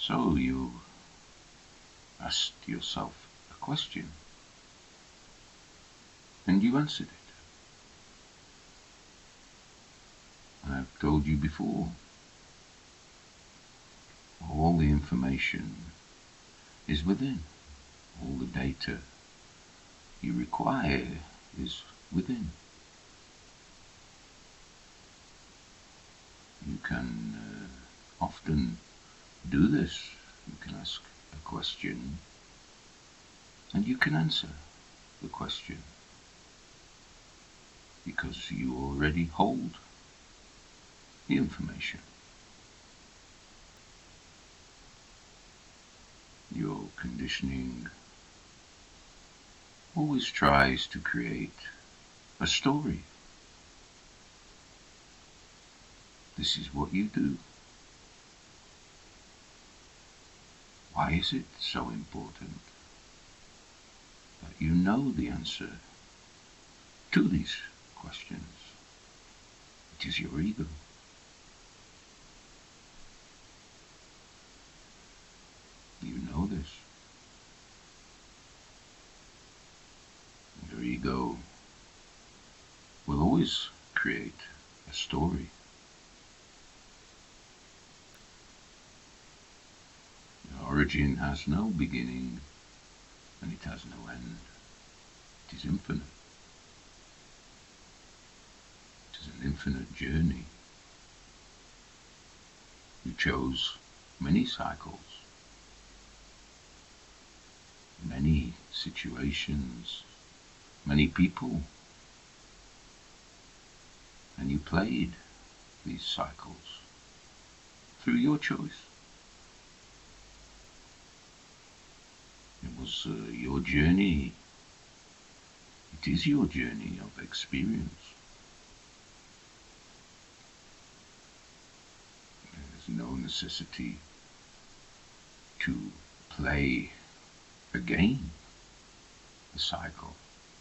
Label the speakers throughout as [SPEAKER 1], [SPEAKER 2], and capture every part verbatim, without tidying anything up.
[SPEAKER 1] So you asked yourself a question, and you answered it. I've told you before, all the information is within. All the data you require is within. You can uh, often do this. You can ask a question and you can answer the question because you already hold the information. Your conditioning always tries to create a story. This is what you do. Why is it so important that you know the answer to these questions? It is your ego. You know this. Your ego will always create a story. Your origin has no beginning and it has no end. It is infinite. It is an infinite journey. You chose many cycles, many situations, many people, and you played these cycles through your choice. It was uh, your journey. It is your journey of experience. There's no necessity to play again the cycle.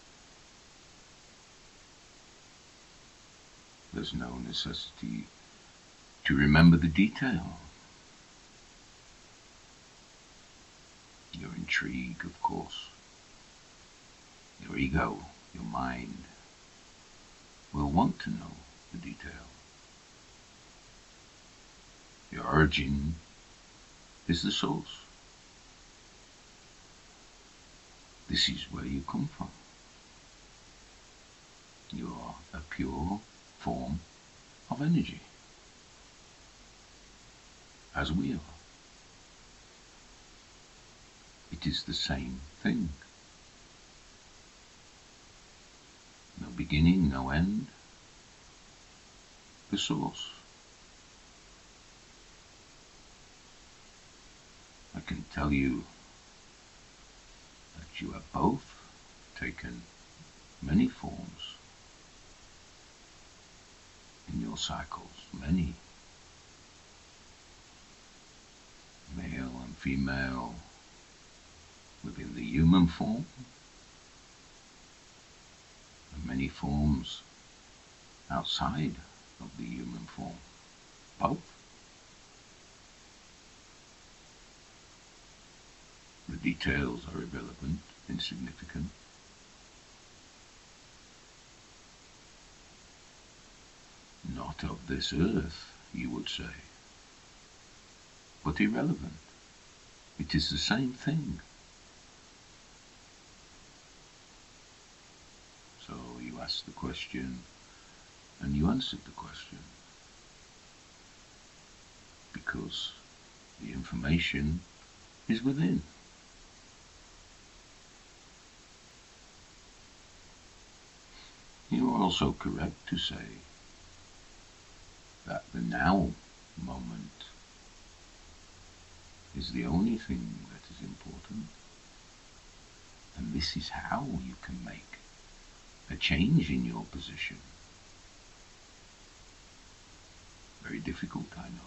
[SPEAKER 1] There's no necessity to remember the detail. Your intrigue, of course, your ego, your mind, will want to know the detail. Your origin is the source. This is where you come from. You are a pure form of energy, as we are. It is the same thing. No beginning, no end. The source. I can tell you that you have both taken many forms in your cycles, many. Male and female within the human form, and many forms outside of the human form, both. The details are irrelevant, insignificant. Not of this earth, you would say, but irrelevant. It is the same thing. So you asked the question and you answered the question because the information is within. You are also correct to say that the now moment is the only thing that is important, and this is how you can make a change in your position. Very difficult, I know,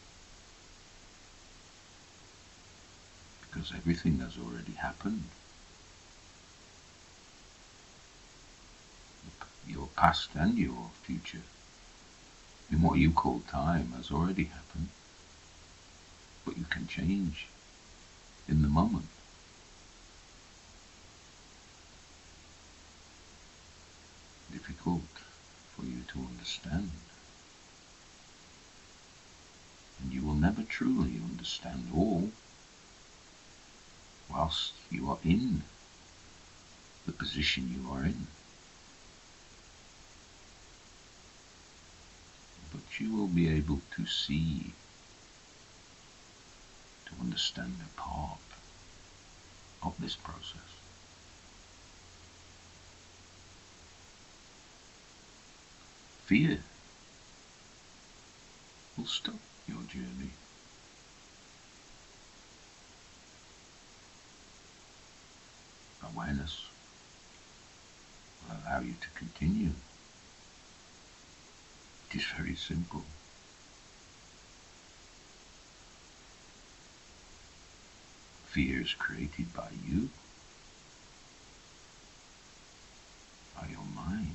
[SPEAKER 1] because everything has already happened. Your past and your future, in what you call time, has already happened. but you can change in the moment. Difficult for you to understand. And you will never truly understand all whilst you are in the position you are in. But you will be able to see, to understand a part of this process. Fear will stop your journey. Awareness will allow you to continue. It is very simple. Fear is created by you, by your mind.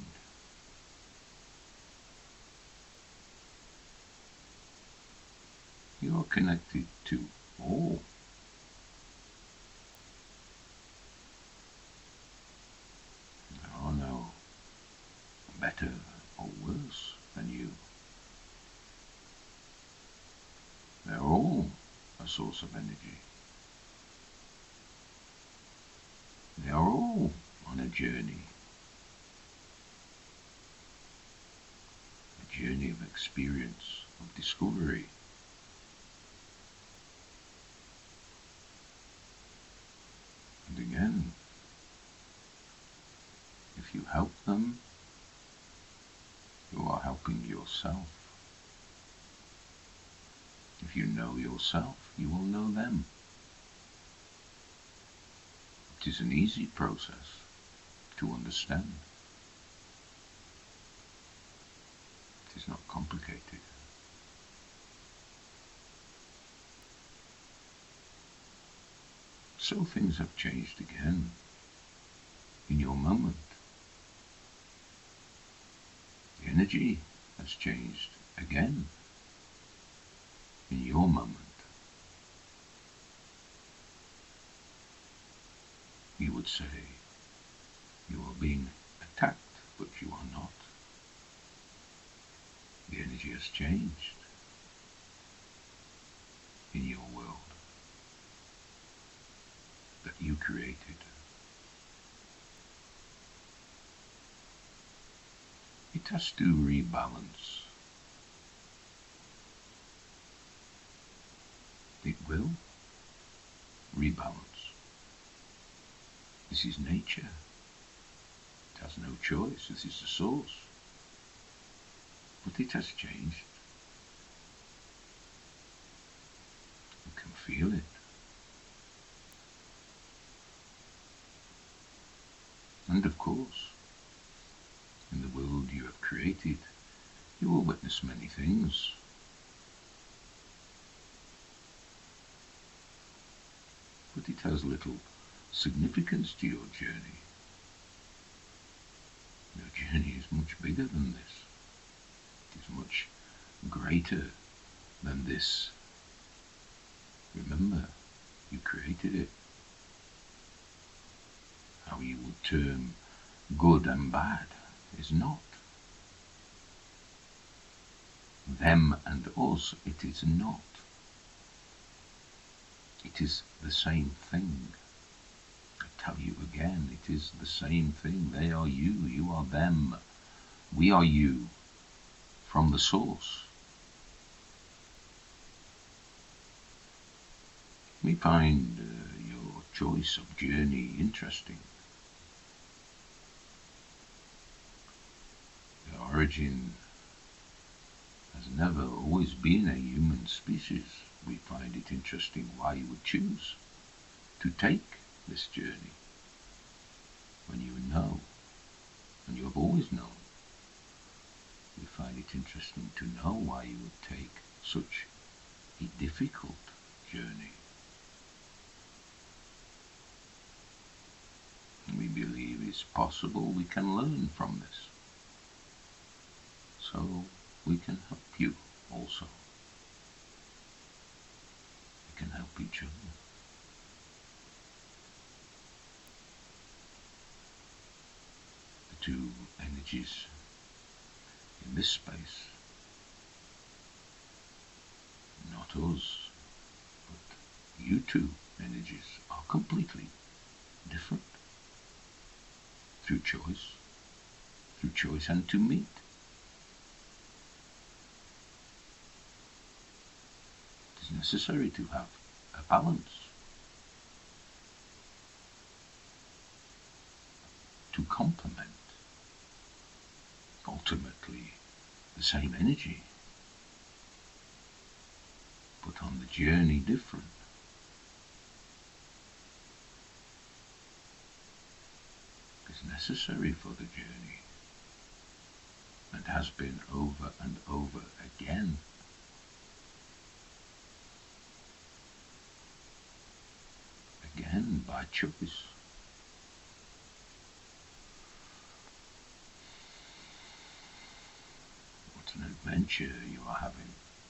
[SPEAKER 1] You are connected to all. There are no better or worse than you. They're all a source of energy. They are all on a journey. A journey of experience, of discovery. And again, if you help them, you are helping yourself. If you know yourself, you will know them. It is an easy process to understand. It is not complicated. So things have changed again in your moment. The energy has changed again in your moment. You would say you are being attacked, but you are not. The energy has changed in your world that you created. It has to rebalance. It will rebalance. This is nature. It has no choice. This is the source. But it has changed. You can feel it. And of course, in the world you have created, you will witness many things. But it has little significance to your journey. Your journey is much bigger than this. It is much greater than this. Remember, you created it. How you would term good and bad is not. Them and us, it is not. It is the same thing. I tell you again, it is the same thing. They are you, you are them. We are you, from the source. We find uh, your choice of journey interesting. The origin has never always been a human species. We find it interesting why you would choose to take this journey when you know, and you have always known. We find it interesting to know why you would take such a difficult journey. And we believe it's possible we can learn from this. So we can help you also. help each other. The two energies in this space, not us, but you two energies, are completely different through choice, through choice and to meet. It is necessary to have a balance, to complement ultimately the same energy, but on the journey different. It's necessary for the journey, and has been over and over again. Again by choice. What an adventure you are having.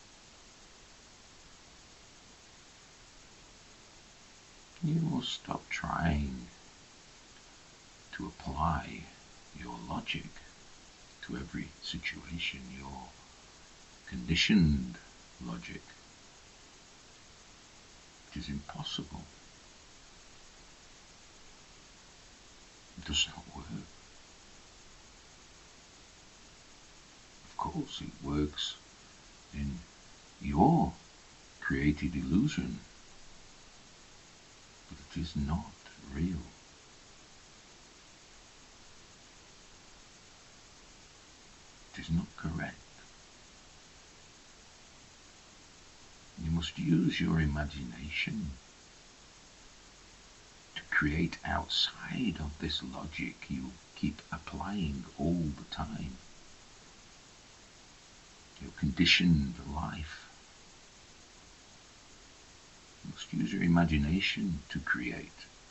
[SPEAKER 1] You must stop trying to apply your logic to every situation, your conditioned logic. It is impossible. It does not work. Of course, it works in your created illusion, but it is not real. It is not correct. You must use your imagination to create outside of this logic you keep applying all the time. Your conditioned life. You must use your imagination to create.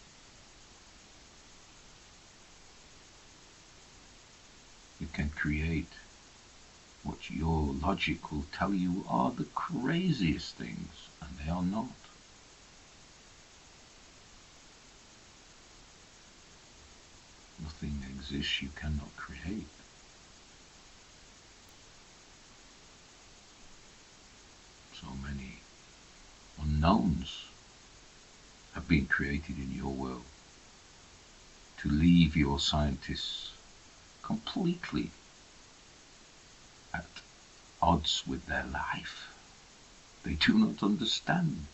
[SPEAKER 1] You can create what your logic will tell you are the craziest things, and they are not. Nothing exists you cannot create. So many unknowns have been created in your world to leave your scientists completely at odds with their life. They do not understand.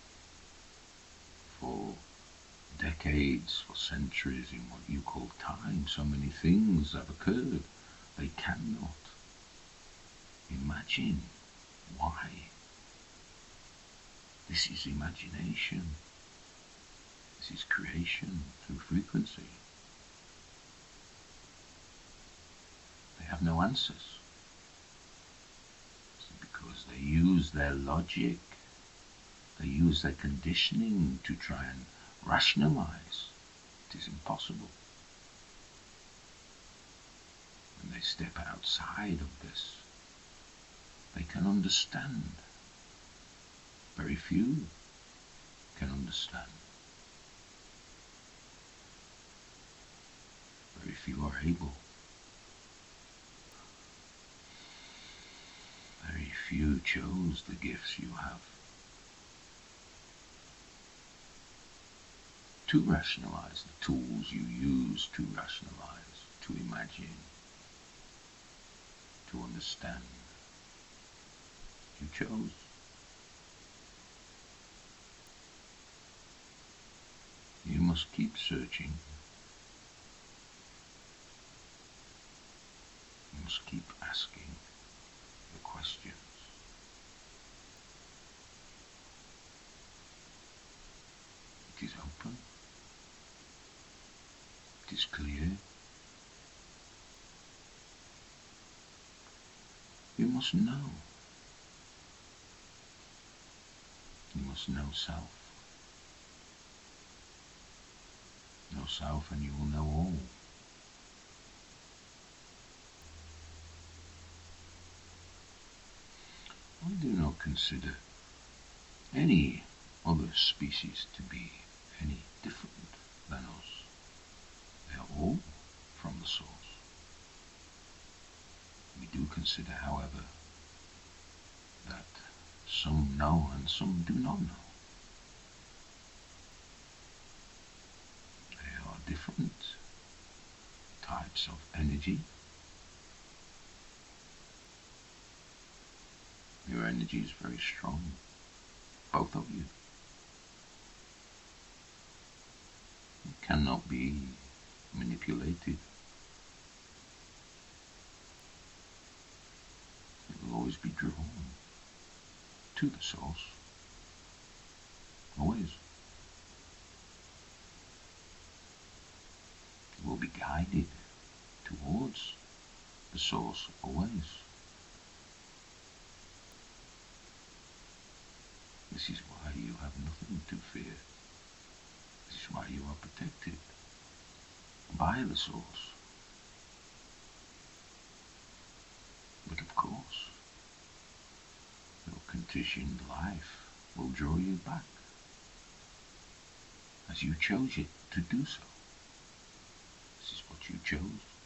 [SPEAKER 1] For decades, for centuries, in what you call time, so many things have occurred. They cannot imagine why. This is imagination. This is creation through frequency. They have no answers. It's because they use their logic, they use their conditioning to try and rationalize. It is impossible. When they step outside of this, they can understand. Very few can understand. Very few are able. Very few chose the gifts you have to rationalize, the tools you use to rationalize, to imagine, to understand. You chose. You must keep searching. You must keep asking the questions. It is open. It is clear. You must know. You must know self. Know self and you will know all. I do not consider any other species to be any different than us. They are all from the source. We do consider, however, that some know and some do not know. There are different types of energy. Your energy is very strong, both of you. It cannot be manipulated. It will always be drawn to the source. Always. It will be guided towards the source always. This is why you have nothing to fear. This is why you are protected by the source. But of course, your conditioned life will draw you back, as you chose it to do so. This is what you chose.